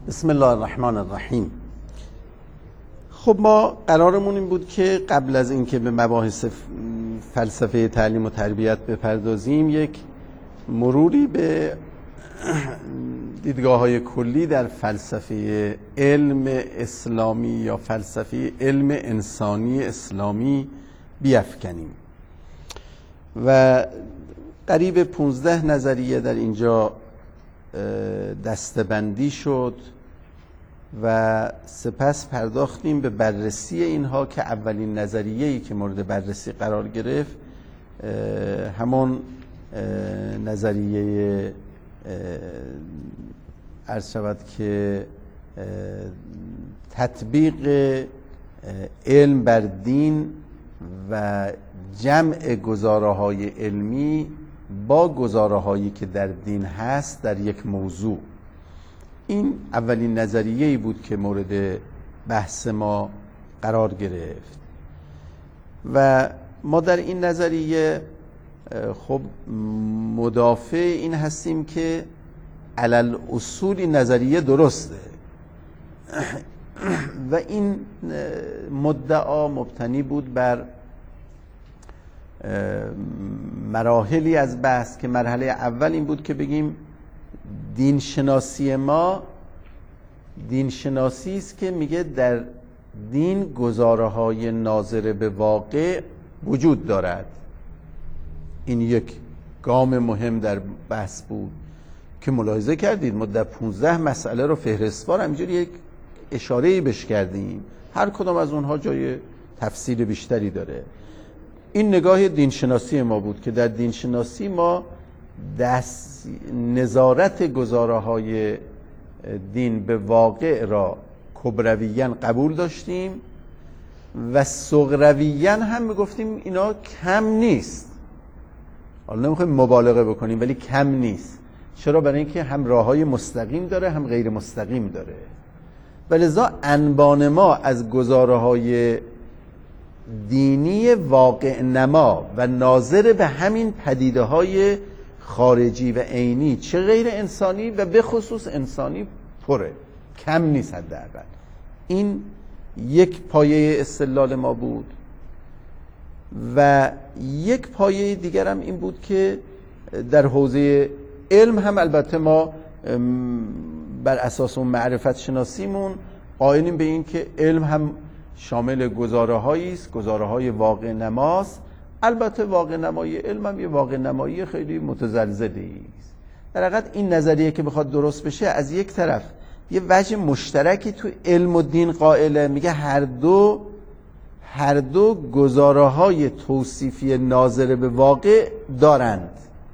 بسم الله الرحمن الرحیم. خب ما قرارمون این بود که قبل از اینکه به مباحث فلسفه تعلیم و تربیت بپردازیم یک مروری به دیدگاه‌های کلی در فلسفه علم اسلامی یا فلسفه علم انسانی اسلامی بیفکنیم و قریب 15 نظریه در اینجا دسته‌بندی شد و سپس پرداختیم به بررسی اینها که اولین نظریه‌ای که مورد بررسی قرار گرفت همون نظریه عرض شود که تطبیق علم بر دین و جمع گزاره‌های علمی با گزاره‌هایی که در دین هست در یک موضوع. این اولین نظریه‌ای بود که مورد بحث ما قرار گرفت و ما در این نظریه خب مدافع این هستیم که علل اصول این نظریه درسته و این مدعا مبتنی بود بر مراحلی از بحث که مرحله اول این بود که بگیم دینشناسی ما دینشناسی است که میگه در دین گزاره‌های ناظر به واقع وجود دارد. این یک گام مهم در بحث بود که ملاحظه کردید ما در 15 مسئله رو فهرستوار همینجوری یک اشاره‌ای بهش کردیم، هر کدام از اونها جای تفصیل بیشتری داره. این نگاه دینشناسی ما بود که در دینشناسی ما نظارت گزاره‌های دین به واقع را کبرویاً قبول داشتیم و صغرویاً هم میگفتیم اینا کم نیست. حالا نمیخوایم مبالغه بکنیم ولی کم نیست. چرا؟ برای اینکه هم راه‌های مستقیم داره هم غیر مستقیم داره و لذا انبان ما از گزاره‌های دینی واقع نما و ناظر به همین پدیده‌های خارجی و عینی چه غیر انسانی و به خصوص انسانی پره، کم نیست حداقل. این یک پایه استدلال ما بود و یک پایه دیگر هم این بود که در حوزه علم هم البته ما بر اساس اون معرفت شناسیمون قائلیم به این که علم هم شامل گزاره‌هایی است، گزاره‌های واقع نماست. البته واقع نمایی علم هم یه واقع نمایی خیلی متزلزلی است. در حقیقت این نظریه که بخواد درست بشه از یک طرف یه وجه مشترکی تو علم و دین قائله، میگه هر دو گزاره‌های توصیفی ناظر به واقع دارند،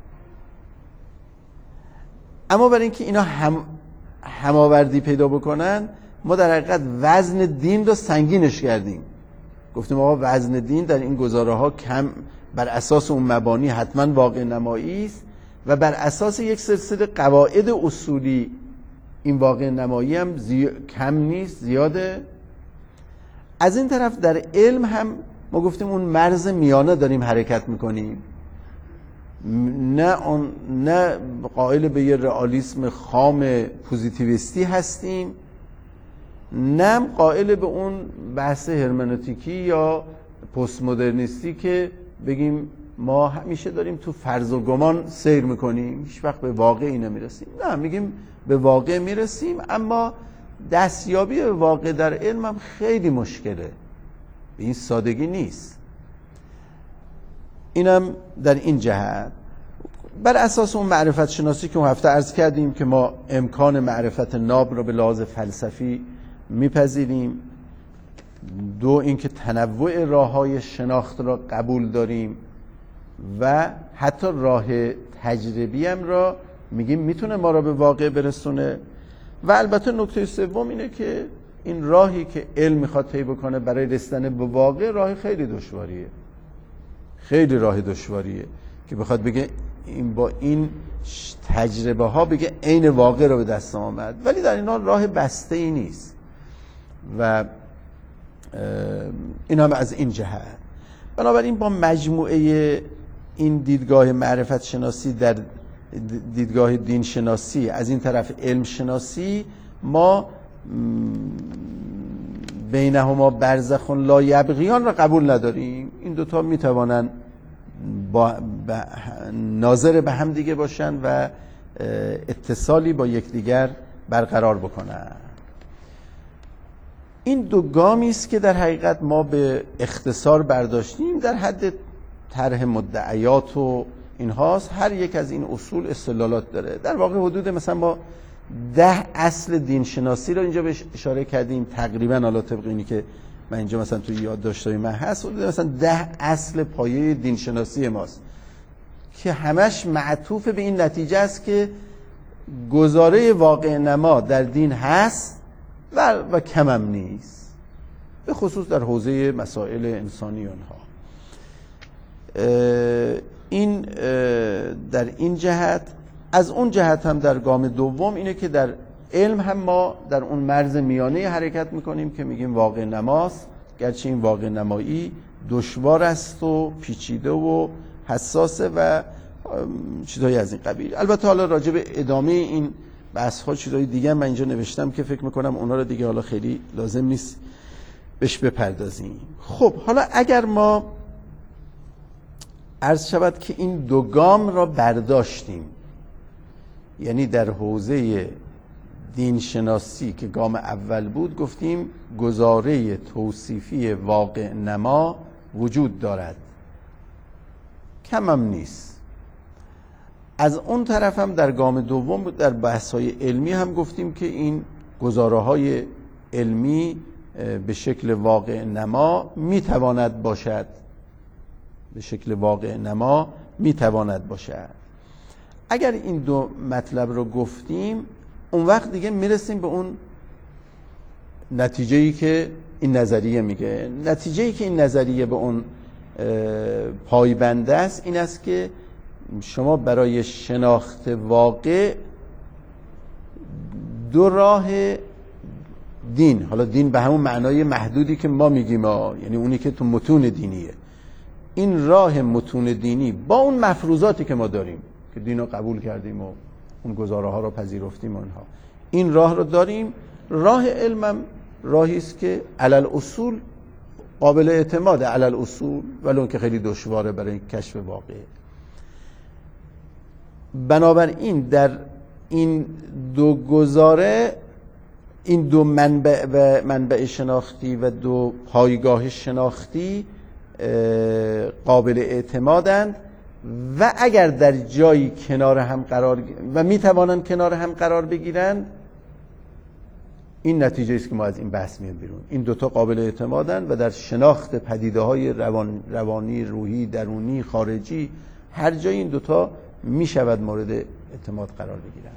اما برای اینکه اینا هماوردی پیدا بکنن ما در حقیقت وزن دین رو سنگینش کردیم. گفتیم آقا وزن دین در این گزاره‌ها کم بر اساس اون مبانی حتما واقع نمایی است و بر اساس یک سلسله قواعد اصولی این واقع نمایی هم کم نیست، زیاده. از این طرف در علم هم ما گفتیم اون مرز میانه داریم حرکت میکنیم، نه قائل به یه رئالیسم خام پوزیتیویستی هستیم، نه قائل به اون بحث هرمنوتیکی یا پست مدرنیستی که بگیم ما همیشه داریم تو فرض و گمان سیر میکنیم، هیچ وقت به واقعی نمیرسیم. نه، میگیم به واقع میرسیم، اما دستیابی به واقع در علم هم خیلی مشکله، به این سادگی نیست. اینم در این جهت بر اساس اون معرفت شناسی که اون هفته عرض کردیم که ما امکان معرفت ناب رو به لحاظ فلسفی میپذیریم، دو اینکه تنوع راه‌های شناخت را قبول داریم و حتی راه تجربی هم را میگیم میتونه ما را به واقع برسونه و البته نکته سوم اینه که این راهی که علم میخواد طی بکنه برای رسیدن به واقع راه خیلی دشواریه، خیلی راه دشواریه که بخواد بگه این با این تجربه ها بگه عین واقع رو به دست آمد، ولی در این حال راه بسته ای نیست و این هم از این جهت. بنابراین با مجموعه این دیدگاه معرفت شناسی در دیدگاه دین شناسی، از این طرف علم شناسی، ما بینهما برزخ لا یبغیان را قبول نداریم. این دوتا میتوانن ناظر به هم دیگه باشن و اتصالی با یکدیگر برقرار بکنن. این دو گامی است که در حقیقت ما به اختصار برداشتیم، در حد طرح مدعیات و اینهاست. هر یک از این اصول استدلالات داره. در واقع حدود مثلا ما 10 اصل دین شناسی رو اینجا بهش اشاره کردیم تقریبا، حالا طبق اینی که من اینجا مثلا توی یادداشت‌های من هست، حدود مثلا 10 اصل پایه دین شناسی ماست که همش معطوف به این نتیجه است که گزاره واقع نما در دین هست و کمم نیست، به خصوص در حوزه مسائل انسانی اونها. این در این جهت. از اون جهت هم در گام دوم اینه که در علم هم ما در اون مرز میانه حرکت میکنیم که میگیم واقع نماست، گرچه این واقع نمایی دشوار است و پیچیده و حساسه و چیزایی از این قبیل. البته حالا راجع به ادامه این بحث ها چیزای دیگه من اینجا نوشتم که فکر میکنم اونا رو دیگه حالا خیلی لازم نیست بهش بپردازیم. خب حالا اگر ما عرض شود که این دو گام را برداشتیم، یعنی در حوزه دین شناسی که گام اول بود گفتیم گزاره توصیفی واقع نما وجود دارد، کمم نیست. از اون طرف هم در گام دوم در بحث‌های علمی هم گفتیم که این گزاره‌های علمی به شکل واقع نما میتواند باشد، به شکل واقع نما میتواند باشد. اگر این دو مطلب رو گفتیم اون وقت دیگه میرسیم به اون نتیجه‌ای که این نظریه میگه. نتیجه‌ای که این نظریه به اون پایبنده است این است که شما برای شناخت واقع دو راه دین، حالا دین به همون معنای محدودی که ما میگیم یعنی اونی که تو متون دینیه، این راه متون دینی با اون مفروضاتی که ما داریم که دین رو قبول کردیم و اون گزاره ها رو پذیرفتیم و اینها، این راه رو داریم. راه علمم راهی است که علل اصول قابل اعتماد، علل اصول، ولی اون که خیلی دشواره برای کشف واقع. بنابراین در این دو گزاره، این دو منبع شناختی و دو پایگاه شناختی قابل اعتمادند و اگر در جایی کنار هم قرار و میتوانند کنار هم قرار بگیرند، این نتیجه است که ما از این بحث میاد بیرون. این دوتا قابل اعتمادند و در شناخت پدیده‌های روانی، روحی، درونی، خارجی، هر جای این دوتا میشود مورد اعتماد قرار بگیرند.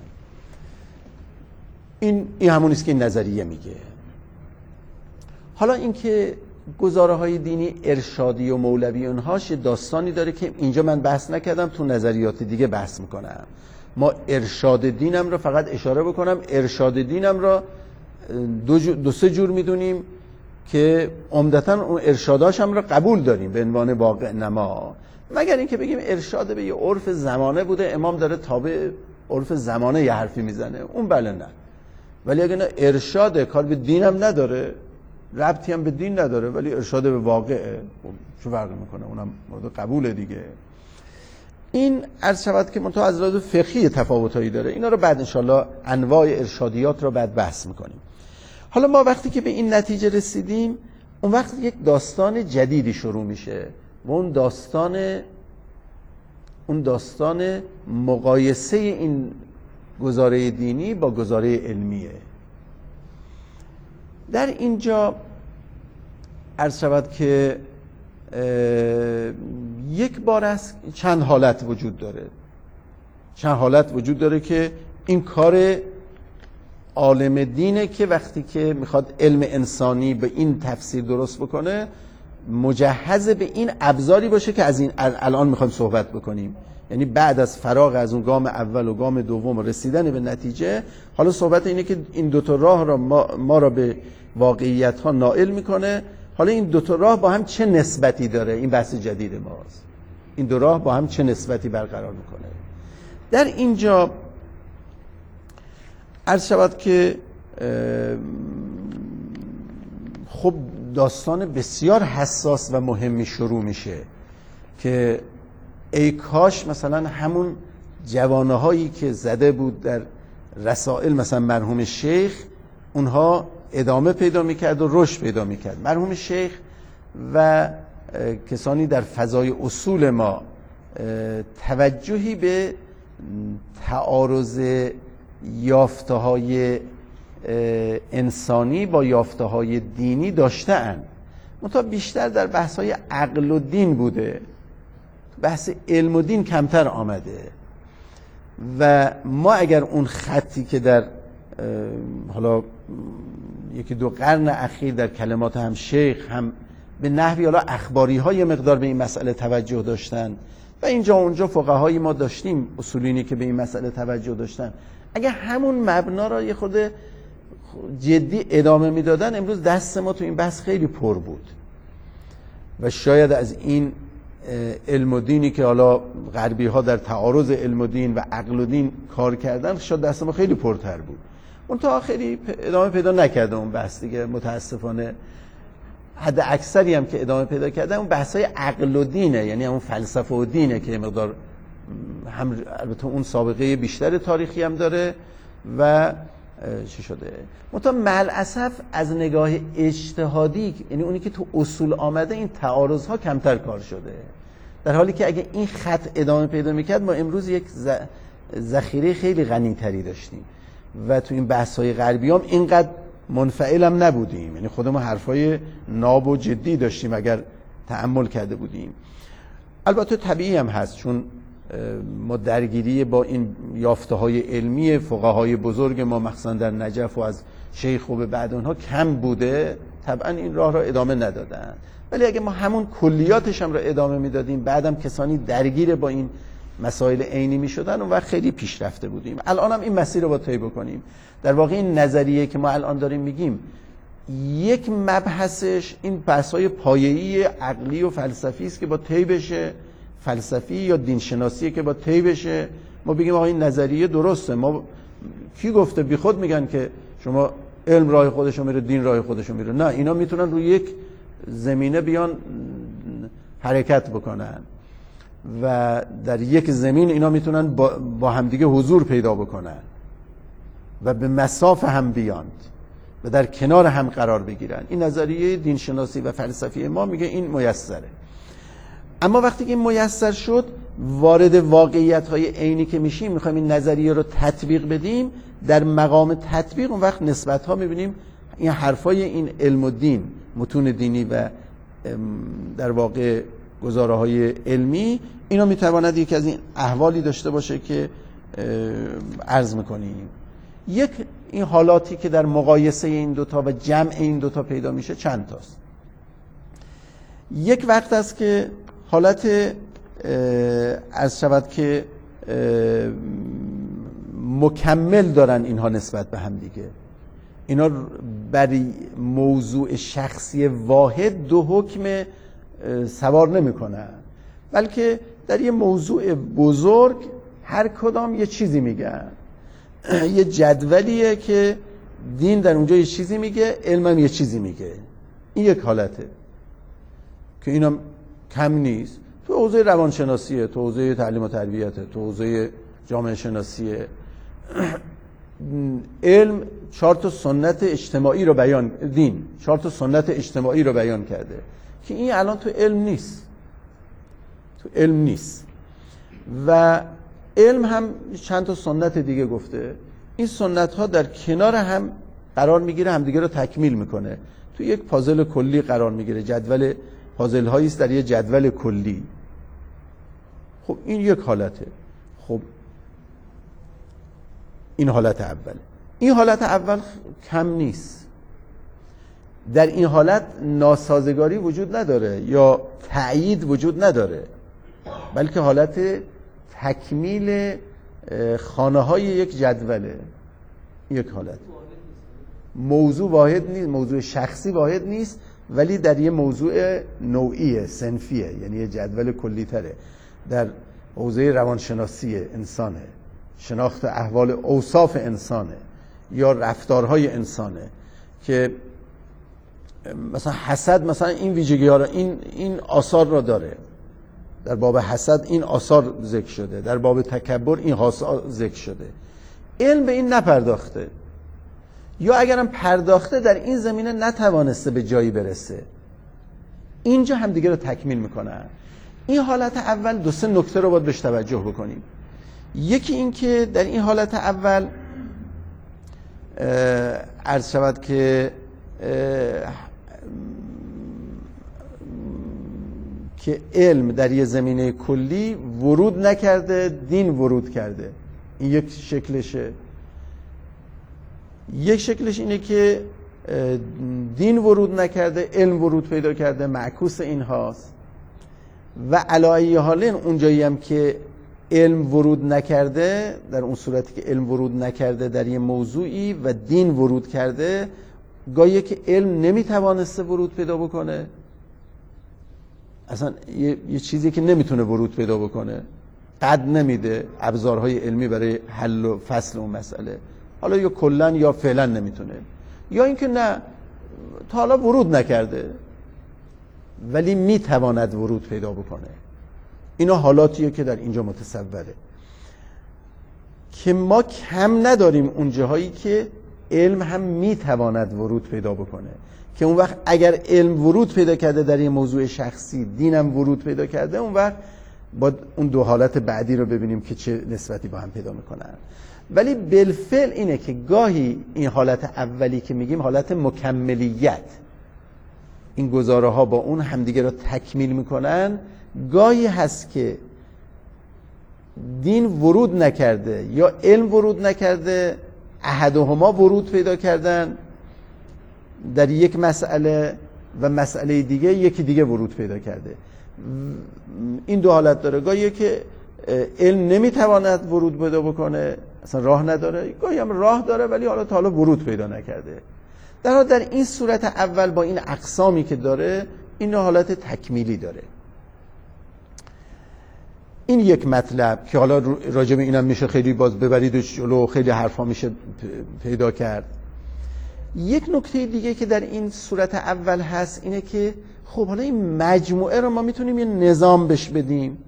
این همون است که این نظریه میگه. حالا اینکه گزاره‌های دینی ارشادی و مولوی اونهاش داستانی داره که اینجا من بحث نکردم، تو نظریات دیگه بحث میکنم. ما ارشاد دینم رو فقط اشاره بکنم، ارشاد دینم رو دو سه جور میدونیم که عمدتاً اون ارشاداش هم رو قبول داریم به عنوان واقع نما، مگر اینکه بگیم ارشاد به یه عرف زمانه بوده، امام داره تابع عرف زمانه یه حرفی میزنه، اون بله نه. ولی اگه نه ارشاد کار به دینم نداره، ربطی هم به دین نداره، ولی ارشاد به واقعه، چه فرقی میکنه؟ اونم مورد قبول دیگه. این عرض شود که منتها از لحاظ فقهی تفاوتایی داره. اینا رو بعد انشالله انواع ارشادیات رو بعد بحث میکنیم. حالا ما وقتی که به این نتیجه رسیدیم، اون وقت یک داستان جدیدی شروع میشه و اون داستان مقایسه این گزاره دینی با گزاره علمیه. در اینجا عرض شود که یک بار است چند حالت وجود داره که این کار عالم دینه که وقتی که میخواد علم انسانی به این تفسیر درست بکنه مجهز به این ابزاری باشه که از این الان میخوایم صحبت بکنیم. یعنی بعد از فراغ از اون گام اول و گام دوم و رسیدن به نتیجه، حالا صحبت اینه که این دوتا راه را ما را به واقعیت ها نائل میکنه. حالا این دوتا راه با هم چه نسبتی داره؟ این بحث جدید ماست. این دو راه با هم چه نسبتی برقرار میکنه؟ در اینجا عرض شود که خب داستان بسیار حساس و مهمی شروع میشه که ای کاش مثلا همون جوانه هایی که زده بود در رسائل مثلا مرحوم شیخ اونها ادامه پیدا میکرد و رشد پیدا میکرد. مرحوم شیخ و کسانی در فضای اصول ما توجهی به تعارض یافته‌های انسانی با یافته‌های دینی داشته‌اند، منتها بیشتر در بحث‌های عقل و دین بوده، بحث علم و دین کمتر آمده. و ما اگر اون خطی که در حالا یکی دو قرن اخیر در کلمات هم شیخ هم به نحوی حالا اخباری های مقدار به این مسئله توجه داشتن و اینجا اونجا فقهای ما داشتیم اصولینی که به این مسئله توجه داشتن، اگر همون مبنا را یه خود جدی ادامه میدادن امروز دست ما تو این بحث خیلی پر بود و شاید از این علم و دینی که حالا غربی ها در تعارض علم و دین و عقل و دین کار کردن شاید دست ما خیلی پرتر بود. اون تا خیلی ادامه پیدا نکرده اون بحث دیگه، متاسفانه. حد اکثری هم که ادامه پیدا کرده اون بحث‌های عقل و دینه، یعنی اون فلسفه و دینه که مقدار هم البته اون سابقه بیشتر تاریخی هم داره و چی شده منتها ملعصف از نگاه اجتهادی، یعنی اونی که تو اصول آمده، این تعارض‌ها کمتر کار شده، در حالی که اگه این خط ادامه پیدا میکرد ما امروز یک ذخیره خیلی غنی‌تری داشتیم و تو این بحث‌های غربی هم اینقدر منفعل هم نبودیم، یعنی خودمون حرفای ناب و جدی داشتیم اگر تأمل کرده بودیم. البته طبیعی هم هست چون ما درگیری با این یافته‌های علمی فقهای بزرگ ما مخصوصا در نجف و از شیخ و به بعد اونها کم بوده، طبعا این راه را ادامه ندادن، ولی اگه ما همون کلیاتش هم را ادامه میدادیم بعدم کسانی درگیر با این مسائل عینی میشدن اون وقت خیلی پیشرفته بودیم. الان هم این مسیر رو با طی بکنیم. در واقع این نظریه که ما الان داریم میگیم یک مبحثش این بحث‌های پایه‌ای عقلی و فلسفی است که با طی بشه، فلسفی یا دینشناسی که با طی بشه ما بگیم آقا این نظریه درسته. ما کی گفته؟ بی خود میگن که شما علم راه خودشو میره، دین راه خودشو میره. نه، اینا میتونن روی یک زمینه بیان حرکت بکنن و در یک زمین اینا میتونن با همدیگه حضور پیدا بکنن و به مسافه هم بیاند و در کنار هم قرار بگیرن. این نظریه دینشناسی و فلسفی ما میگه این میسره. اما وقتی که این میسر شد وارد واقعیت‌های عینی که میشیم، میخوایم این نظریه رو تطبیق بدیم، در مقام تطبیق اون وقت نسبت‌ها میبینیم این حرفای این علم و دین، متون دینی و در واقع گزاره‌های علمی، اینا میتواند یکی از این احوالی داشته باشه که عرض میکنیم. یک این حالاتی که در مقایسه این دوتا و جمع این دوتا پیدا میشه چند تاست. یک وقت است که حالت عرض شود که مکمل دارن اینها نسبت به هم دیگه. اینا بر موضوع شخصی واحد دو حکم سوار نمی کنن، بلکه در یه موضوع بزرگ هر کدام یه چیزی میگن. یه جدولیه که دین در اونجا یه چیزی میگه، علم هم یه چیزی میگه. این یک حالته که اینا کم نیست. تو حوزه روانشناسیه، تو حوزه تعلیم و تربیته، تو حوزه جامعه شناسیه. علم 4 سنت اجتماعی رو بیان، دین 4 سنت اجتماعی رو بیان کرده که این الان تو علم نیست، تو علم نیست. و علم هم چند تا سنت دیگه گفته. این سنت ها در کنار هم قرار میگیره، همدیگه رو تکمیل میکنه، تو یک پازل کلی قرار میگیره. جدول پازل هایی است در یک جدول کلی. خب این یک حالته. خب این حالت اوله. این حالت اول کم نیست. در این حالت ناسازگاری وجود نداره یا تأیید وجود نداره، بلکه حالت تکمیل خانه های یک جدوله. یک حالت موضوع واحد نیست، موضوع شخصی واحد نیست، ولی در یه موضوع نوعیه، صنفیه، یعنی یه جدول کلی تره. در حوزه روانشناسی انسانه، شناخت احوال اوصاف انسانه، یا رفتارهای انسانه که مثلا حسد مثلا این ویژگی ها را این آثار را داره. در باب حسد این آثار ذکر شده، در باب تکبر این آثار ذکر شده. علم به این نپرداخته، یا اگرم پرداخته در این زمینه نتوانسته به جایی برسه. اینجا هم دیگه رو تکمیل میکنن. این حالت اول 2-3 نکته رو باید بهش توجه بکنیم. یکی این که در این حالت اول عرض شود که علم در یه زمینه کلی ورود نکرده، دین ورود کرده. این یک شکلشه. یک شکلش اینه که دین ورود نکرده، علم ورود پیدا کرده، معکوس این هاست. و علی ای حال اونجایی هم که علم ورود نکرده، در اون صورتی که علم ورود نکرده در یه موضوعی و دین ورود کرده، گاهی که علم نمیتوانسته ورود پیدا بکنه، اصلا یه چیزی که نمیتونه ورود پیدا بکنه، قد نمیده ابزارهای علمی برای حل و فصل اون مسئله، حالا یا کلن یا فعلا نمیتونه، یا اینکه نه تا حالا ورود نکرده ولی میتواند ورود پیدا بکنه. اینا حالاتیه که در اینجا متصوره که ما کم نداریم اون جاهایی که علم هم میتواند ورود پیدا بکنه، که اون وقت اگر علم ورود پیدا کرده در یه موضوع شخصی، دینم ورود پیدا کرده، اون وقت باید اون دو حالت بعدی رو ببینیم که چه نسبتی با هم پیدا میکنن. ولی بالفعل اینه که گاهی این حالت اولی که میگیم حالت مکملیت، این گزاره ها با اون همدیگه رو تکمیل میکنن، گاهی هست که دین ورود نکرده یا علم ورود نکرده، احدهما ورود پیدا کردن در یک مسئله و مسئله دیگه یکی دیگه ورود پیدا کرده. این دو حالت داره. گاهی که علم نمیتواند ورود پیدا بکنه، اصلا راه نداره، گاهی هم راه داره ولی حالا تا حالا ورود پیدا نکرده. در این صورت اول با این اقسامی که داره، این حالت تکمیلی داره. این یک مطلب که حالا راجع به اینم میشه خیلی باز ببریدش جلو، خیلی حرفا میشه پیدا کرد. یک نکته دیگه که در این صورت اول هست اینه که خب حالا این مجموعه رو ما میتونیم یه نظام بهش بدیم.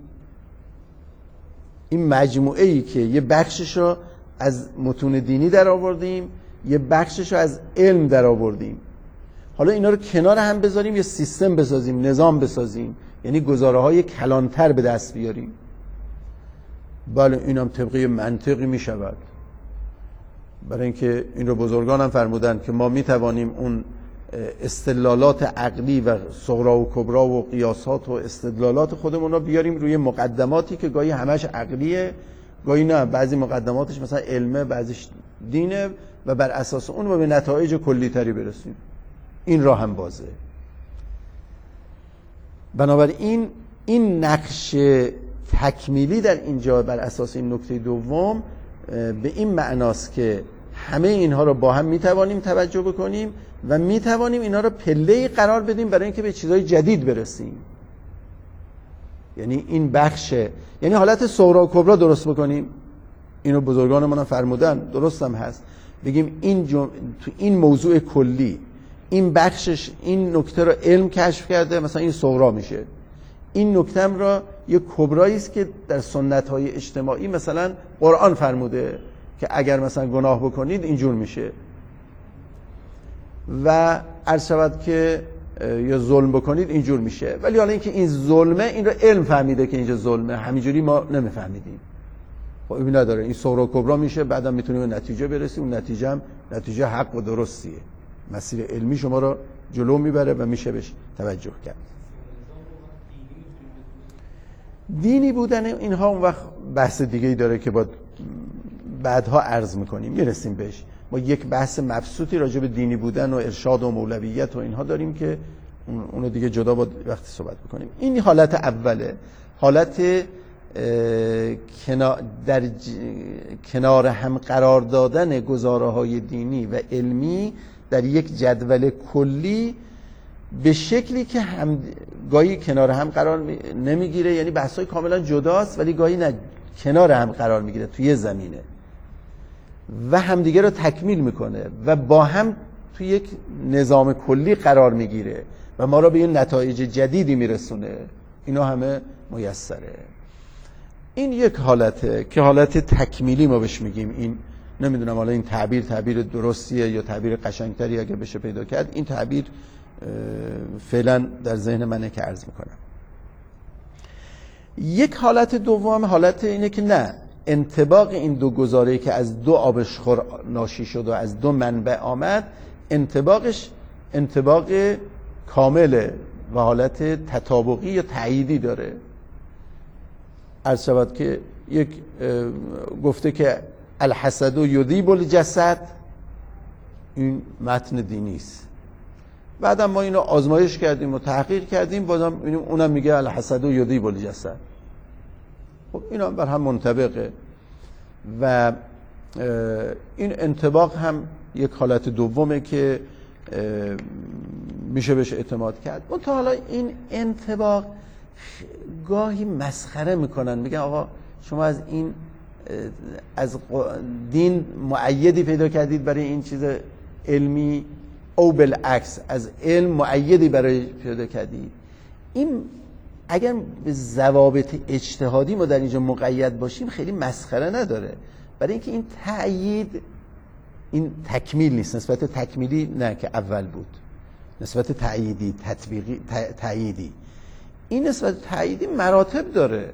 این مجموعه ای که یه بخشش رو از متون دینی در آوردیم، یه بخشش رو از علم در آوردیم، حالا اینا رو کنار هم بذاریم، یه سیستم بسازیم، نظام بسازیم، یعنی گزاره های کلانتر به دست بیاریم. بله اینم طبقی منطقی می شود، برای اینکه این رو بزرگان هم فرمودن که ما می توانیم اون استدلالات عقلی و صغرا و کبرا و قیاسات و استدلالات خودمون رو بیاریم روی مقدماتی که گاهی همش عقلیه، گاهی نه، بعضی مقدماتش مثلا علمه، بعضیش دینه، و بر اساس اون به نتایج کلی تری برسیم. این راه هم بازه. بنابراین این نقش تکمیلی در اینجا بر اساس این نکته دوم به این معناست که همه اینها رو با هم میتوانیم توجه بکنیم و میتوانیم اینها رو پله‌ای قرار بدیم برای اینکه به چیزهای جدید برسیم. یعنی این بخش، یعنی حالت صغرا و کبرا درست بکنیم. اینو بزرگان ما فرمودن، درست هم هست. بگیم تو این موضوع کلی این بخشش، این نکته رو علم کشف کرده، مثلا این صغرا میشه. این نکته هم را یک کبرایی است که در سنت‌های اجتماعی مثلا قرآن فرموده که اگر مثلا گناه بکنید اینجور میشه، و عرض شود که یا ظلم بکنید اینجور میشه. ولی حالا اینکه این ظلمه، این رو علم فهمیده که اینجا ظلمه، همینجوری ما نمیفهمیدیم. خب این نداره، این صغرا و کبرا میشه، بعدم میتونیم به نتیجه برسیم. اون نتیجه هم نتیجه حق و درستیه، مسیر علمی شما رو جلو میبره و میشه بهش توجه کرد. دینی بودن اینها اون وقت بحث دیگه‌ای داره که بعدها عرض میکنیم، میرسیم بهش. ما یک بحث مبسوطی راجع به دینی بودن و ارشاد و مولویت و اینها داریم که اونو دیگه جدا باید وقتی صحبت بکنیم. این حالت اوله، حالت در کنار هم قرار دادن گزاره‌های دینی و علمی در یک جدول کلی به شکلی که گاهی کنار هم قرار نمیگیره، یعنی بحث‌های کاملا جداست ولی گاهی نه، کنار هم قرار میگیره توی یه زمینه. و همدیگه رو تکمیل میکنه و با هم توی یک نظام کلی قرار میگیره و ما رو به یه نتایج جدیدی میرسونه، اینا همه میسره. این یک حالته که حالت تکمیلی ما بهش میگیم. این نمیدونم حالا این تعبیر درستیه یا تعبیر قشنگتری اگه بشه پیدا کرد. این تعبیر فعلا در ذهن منه که عرض میکنم. یک حالت دوم حالت اینه که نه، انطباق این دو گزاره‌ای که از دو آبشخور ناشی شد و از دو منبع آمد، انطباقش انطباق کامله و حالت تطابقی یا تأییدی داره. عرض شود که یک گفته که الحسد یذیب الجسد، این متن دینی است. بعدم ما اینو آزمایش کردیم و تحقیق کردیم، بازم اونم میگه الحسد یذیب الجسد. خب اینا بر هم منطبقه و این انطباق هم یک حالت دومه که میشه بهش اعتماد کرد. تا حالا این انطباق گاهی مسخره میکنن، میگن آقا شما از این از دین مؤیدی پیدا کردید برای این چیز علمی، او بالعکس از علم مؤیدی برای پیدا کردید. این اگر به ضوابط اجتهادی ما در اینجا مقید باشیم خیلی مسخره نداره، برای اینکه این تأیید این تکمیل نیست. نسبت تکمیلی نه که اول بود، نسبت تأییدی تطبیقی تأییدی، این نسبت تأییدی مراتب داره.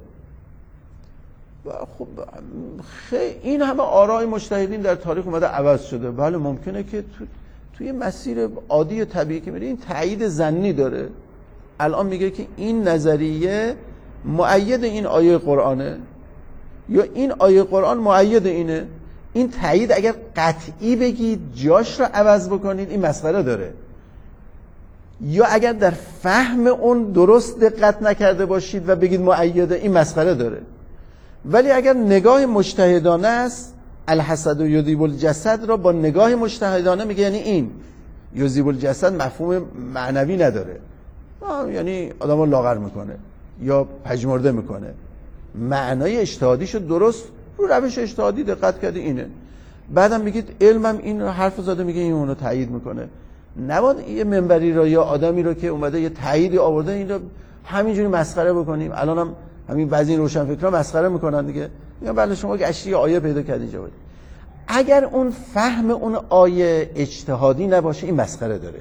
خب این همه آراء مجتهدین در تاریخ اومده عوض شده. بله ممکنه که توی مسیر عادی طبیعی که میره این تأیید ظنی داره. الان میگه که این نظریه مؤید این آیه قرآنه یا این آیه قرآن مؤید اینه. این تأیید اگر قطعی بگید جاش رو عوض بکنید این مسخره داره، یا اگر در فهم اون درست دقت نکرده باشید و بگید مؤیده این مسخره داره. ولی اگر نگاه مجتهدانه است، الحسد یذیب الجسد را با نگاه مجتهدانه میگه، یعنی این یذیب الجسد مفهوم معنوی نداره، یعنی آدمو لاغر میکنه یا پژمرده میکنه، معنای اجتهادیشو درست رو روش اجتهادی دقت کرده اینه. بعدم میگید علمم این حرف زاده میگه این اونو تایید میکنه. نباید یه منبری رو یا آدمی رو که اومده یه تاییدی آورده این رو همینجوری مسخره بکنیم. الانم همین بعضی روشنفکرا مسخره میکنن دیگه، میگن بله شما گشتی آیه پیدا کردی جواب. اگر اون فهم اون آیه اجتهادی نباشه این مسخره داره.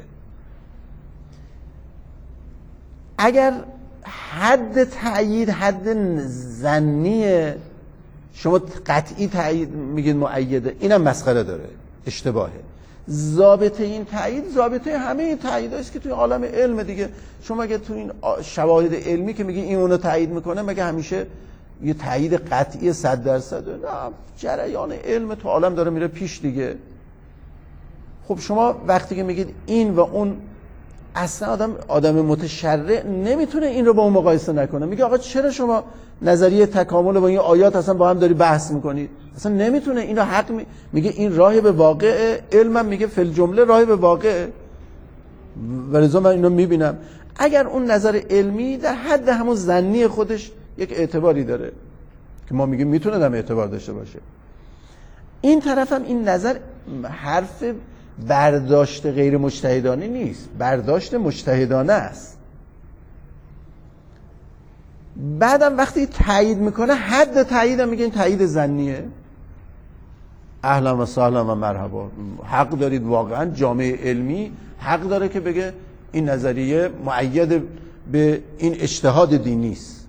اگر حد تأیید حد ظنیه، شما قطعی تأیید میگید مؤیده، اینم مسخره داره، اشتباهه. ضابطه این تأیید ضابطه همه این تأییداست است که توی عالم علم دیگه. شما اگه تو این شواهد علمی که میگی این اونو تأیید میکنه، مگه همیشه یه تأیید قطعی 100%؟ نه، جریان علم تو عالم داره میره پیش دیگه. خب شما وقتی که میگید این و اون، اصلا آدم متشرع نمیتونه این رو با اون مقایسه نکنه. میگه آقا چرا شما نظریه تکامل با این آیات اصلا با هم داری بحث میکنید؟ اصلا نمیتونه. این رو حق میگه این راه به واقع، علمم میگه فی الجمله راه به واقع. ولذا من اینو میبینم اگر اون نظر علمی در حد همون ظنی خودش یک اعتباری داره که ما میگیم میتونه هم اعتبار داشته باشه، این طرف هم این نظر حرف برداشت غیر مجتهدانه نیست، برداشت مجتهدانه است. بعدم وقتی تایید میکنه، حد تایید هم میگه این تایید ظنیه. اهلا و سهلا و مرحبا، حق دارید، واقعا جامعه علمی حق داره که بگه این نظریه مؤید به این اجتهاد دینی است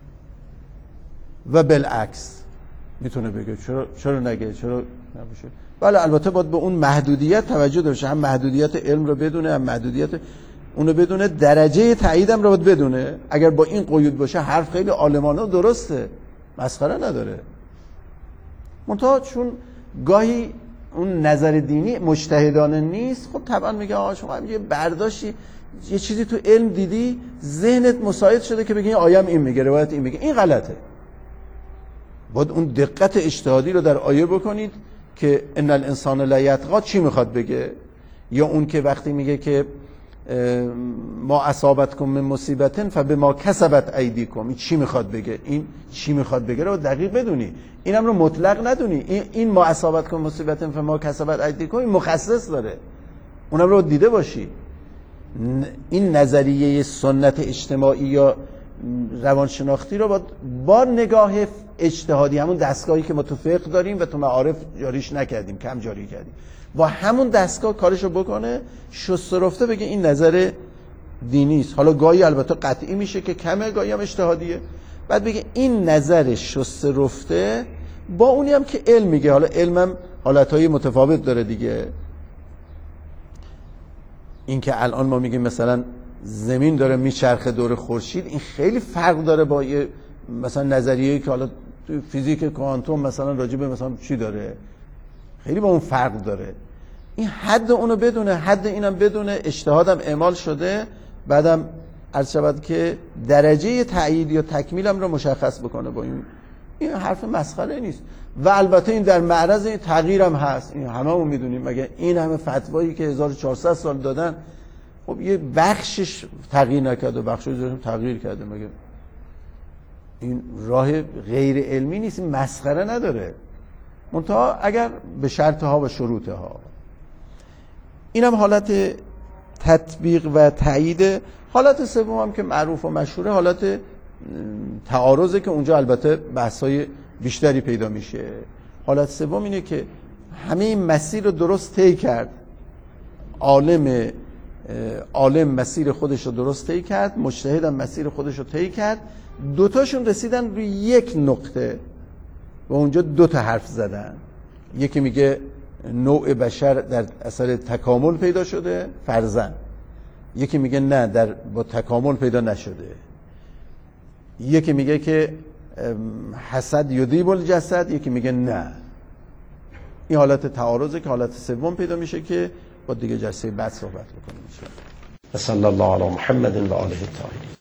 و بالعکس میتونه بگه. چرا نگه؟ چرا نباشه؟ بله البته باید به اون محدودیت توجه داشته، هم محدودیت علم رو بدونه، هم محدودیت اونو بدونه، درجه تاییدم رو باید بدونه. اگر با این قیود باشه حرف خیلی عالمانه و درسته، مسخره نداره. منتها چون گاهی اون نظر دینی مجتهدانه نیست، خب طبعا میگه آقا شما یه برداشتی یه چیزی تو علم دیدی، ذهنت مساعد شده که بگی این آیه این میگه، روایت این میگه، این غلطه. باید اون دقت اجتهادی رو در آیه بکنید که ان الانسان لا یطغی چی میخواد بگه، یا اون که وقتی میگه که ما اصابتکم من مصیبت فبما کسبت ایدیکم. این چی میخواد بگه؟ این چی میخواد بگه رو دقیق بدونی، اینم رو مطلق ندونی. این ما اصابتکم مصیبت فبما کسبت ایدیکم این مخصص داره، اونم رو دیده باشی. این نظریه سنت اجتماعی یا روانشناختی رو با نگاه اجتهادی، همون دستگاهی که ما تو فقه داریم و تو معارف جاریش نکردیم، کم جاری کردیم، با همون دستگاه کارشو بکنه، شسته رفته بگه این نظر دینی است. حالا گاهی البته قطعی میشه که کمه، گاهی هم اجتهادیه. بعد بگه این نظر شسته رفته با اونی هم که علم میگه. حالا علمم حالتهای متفاوت داره دیگه. این که الان ما میگیم مثلا زمین داره میچرخه دور خورشید، این خیلی فرق داره با یه مثلا نظریه‌ای که حالا تو فیزیک کوانتوم مثلا راجع به مثلا چی داره، خیلی با اون فرق داره. این حد اونو بدونه، حد اینم بدونه، اجتهادم اعمال شده، بعدم عرض شود که درجه تایید یا تکمیلم رو مشخص بکنه. با این حرف مسخره نیست. و البته این در معرض این تغییرم هست، این هممون میدونیم. مگه این همه فتوایی که 1400 سال دادن، خب یه بخشش تغییر نکرده و بخشش تغییر کرده. مگه این راه غیر علمی نیست؟ این مسخره نداره، منتها اگر به شرطها و شروطها. اینم حالت تطبیق و تایید. حالت سوم هم که معروف و مشهوره، حالت تعارضه که اونجا البته بحث‌های بیشتری پیدا میشه. حالت سوم اینه که همه این مسیر رو درست طی کرد، عالم مسیر خودش رو درست طی کرد، مجتهد هم مسیر خودش رو طی کرد، دوتاشون رسیدن روی یک نقطه و اونجا دوتا حرف زدن. یکی میگه نوع بشر در اثر تکامل پیدا شده فرضاً، یکی میگه نه، با تکامل پیدا نشده. یکی میگه که حسد یذیب الجسد، یکی میگه نه. این حالت تعارضه که حالت سوم پیدا میشه که با دیگه جلسه بعد صحبت بکنیم. صلی الله علی محمد و آله الطاهرین.